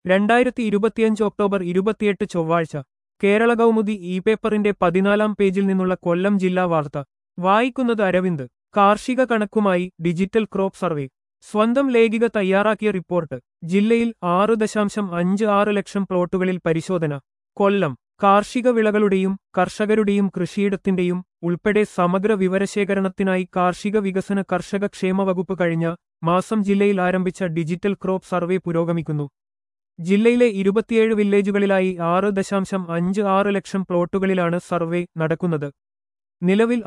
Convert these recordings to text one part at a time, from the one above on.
2025 October 28 ചൊവ്വാഴ്ച Kerala Kaumudi E പേപ്പറിന്റെ 14-ാം പേജിൽ നിന്നുള്ള കൊല്ലം ജില്ലാ വാർത്ത വായിക്കുന്നത് അരവിന്ദ്. കാർഷിക കണക്കുമായി ഡിജിറ്റൽ ക്രോപ്പ് സർവേ. സ്വന്തം ലേഖിക തയ്യാറാക്കിയ റിപ്പോർട്ട്. ജില്ലയിൽ 6.56 ലക്ഷം പ്ലോട്ടുകളിൽ പരിശോധന. കൊല്ലം. കാർഷിക വിളകളുടെയും കർഷകരുടെയും കൃഷിയിടത്തിന്റെയും ഉൾപ്പെടെ സമഗ്ര വിവരശേഖരണത്തിനായി കാർഷിക വികസന കർഷക ക്ഷേമ വകുപ്പ് കഴിഞ്ഞ മാസം ജില്ലയിൽ ആരംഭിച്ച ഡിജിറ്റൽ ക്രോപ്പ് സർവേ പുരോഗമിക്കുന്നു. ജില്ലയിലെ 27 വില്ലേജുകളിലായി 6.56 ലക്ഷം പ്ലോട്ടുകളിലാണ് സർവേ നടക്കുന്നത്. നിലവിൽ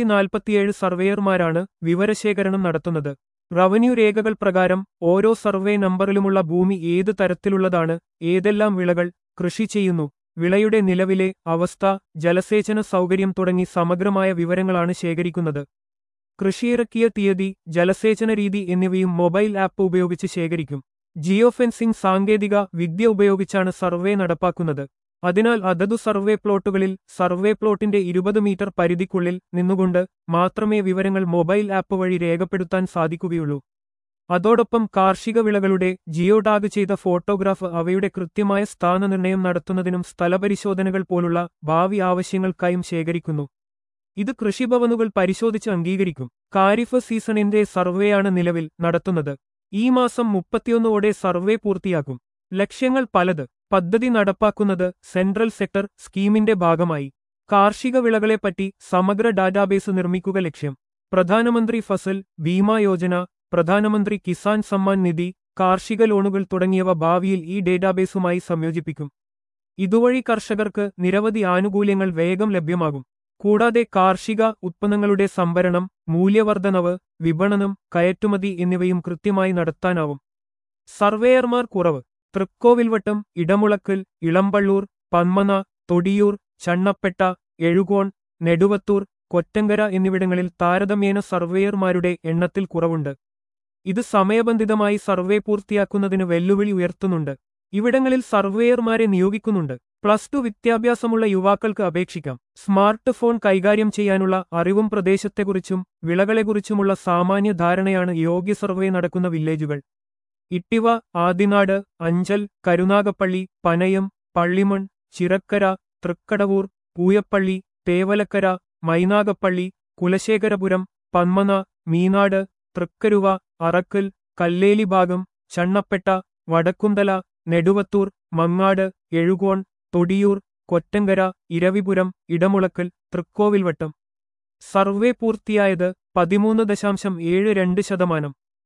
647 സർവേയർമാരാണ് വിവരശേഖരണം നടത്തുന്നത്. റവന്യൂ രേഖകൾ പ്രകാരം ഓരോ സർവേ നമ്പറിലുമുള്ള ഭൂമി ഏത് തരത്തിലുള്ളതാണ്, ഏതെല്ലാം വിളകൾ കൃഷി ചെയ്യുന്നു, വിളയുടെ നിലവിലെ അവസ്ഥ, ജലസേചന സൗകര്യം തുടങ്ങി സമഗ്രമായ വിവരങ്ങളാണ് ശേഖരിക്കുന്നത്. കൃഷിയിറക്കിയ തീയതി, ജലസേചന രീതി എന്നിവയും മൊബൈൽ ആപ്പ് ഉപയോഗിച്ച് ശേഖരിക്കും. ജിയോഫെൻസിംഗ് സാങ്കേതിക വിദ്യ ഉപയോഗിച്ചാണ് സർവേ നടപ്പാക്കുന്നത്. അതിനാൽ അതതു സർവേ പ്ലോട്ടുകളിൽ സർവേ പ്ലോട്ടിന്റെ 20 മീറ്റർ പരിധിക്കുള്ളിൽ നിന്നുകൊണ്ട് മാത്രമേ വിവരങ്ങൾ മൊബൈൽ ആപ്പ് വഴി രേഖപ്പെടുത്താൻ സാധിക്കുകയുള്ളൂ. അതോടൊപ്പം കാർഷിക വിളകളുടെ ജിയോ ടാഗ് ചെയ്ത ഫോട്ടോഗ്രാഫ് അവയുടെ കൃത്യമായ സ്ഥാനനിർണയം നടത്തുന്നതിനും സ്ഥലപരിശോധനകൾ പോലുള്ള ഭാവി ആവശ്യങ്ങൾക്കായും ശേഖരിക്കുന്നു. ഇത് കൃഷിഭവനുകൾ പരിശോധിച്ച് അംഗീകരിക്കും. ഖാരിഫ് സീസണിന്റെ സർവേയാണ് നിലവിൽ നടത്തുന്നത്. ഈ മാസം 31-ഓടെ സർവേ പൂർത്തിയാക്കും. ലക്ഷ്യങ്ങൾ പലത്. പദ്ധതി നടപ്പാക്കുന്നത് സെൻട്രൽ സെക്ടർ സ്കീമിന്റെ ഭാഗമായി. കാർഷിക വിളകളെപ്പറ്റി സമഗ്ര ഡാറ്റാബേസ് നിർമ്മിക്കുക ലക്ഷ്യം. പ്രധാനമന്ത്രി ഫസൽ ബീമാ യോജന, പ്രധാനമന്ത്രി കിസാൻ സമ്മാൻ നിധി, കാർഷിക ലോണുകൾ തുടങ്ങിയവ ഭാവിയിൽ ഈ ഡേറ്റാബേസുമായി സംയോജിപ്പിക്കും. ഇതുവഴി കർഷകർക്ക് നിരവധി ആനുകൂല്യങ്ങൾ വേഗം ലഭ്യമാകും. കൂടാതെ കാർഷിക ഉത്പന്നങ്ങളുടെ സംഭരണം, മൂല്യവർദ്ധനവ്, വിപണനം, കയറ്റുമതി എന്നിവയും കൃത്യമായി നടത്താനാവും. സർവേയർമാർ കുറവ്. തൃക്കോവിൽവട്ടം, ഇടമുളക്കൽ, ഇളമ്പള്ളൂർ, പന്മന, തൊടിയൂർ, ചണ്ണപ്പേട്ട, എഴുകോൺ, നെടുവത്തൂർ, കൊറ്റങ്കര എന്നിവിടങ്ങളിൽ താരതമ്യേന സർവേയർമാരുടെ എണ്ണത്തിൽ കുറവുണ്ട്. ഇത് സമയബന്ധിതമായി സർവേ പൂർത്തിയാക്കുന്നതിന് വെല്ലുവിളി ഉയർത്തുന്നുണ്ട്. ഇവിടങ്ങളിൽ സർവേയർമാരെ നിയോഗിക്കുന്നുണ്ട്. +2 വിദ്യാഭ്യാസമുള്ള യുവാക്കൾക്ക് അപേക്ഷിക്കാം. സ്മാർട്ട് ഫോൺ കൈകാര്യം ചെയ്യാനുള്ള അറിവും പ്രദേശത്തെക്കുറിച്ചും വിളകളെക്കുറിച്ചുമുള്ള സാമാന്യ ധാരണയാണ് യോഗ്യ സർവേ നടക്കുന്ന വില്ലേജുകൾ. ഇട്ടിവ, ആദിനാട്, അഞ്ചൽ, കരുനാഗപ്പള്ളി, പനയം, പള്ളിമൺ, ചിറക്കര, തൃക്കടവൂർ, പൂയപ്പള്ളി, തേവലക്കര, മൈനാഗപ്പള്ളി, കുലശേഖരപുരം, പന്മന, മീനാട്, തൃക്കരുവ, അറക്കൽ, കല്ലേലി ഭാഗം, ചണ്ണപ്പേട്ട, വടക്കുംതല, നെടുവത്തൂർ, മങ്ങാട്, എഴുകോൺ, തൊടിയൂർ, കൊറ്റങ്കര, ഇരവിപുരം, ഇടമുളക്കൽ, തൃക്കോവിൽവട്ടം. സർവേ പൂർത്തിയായത് 13.72%.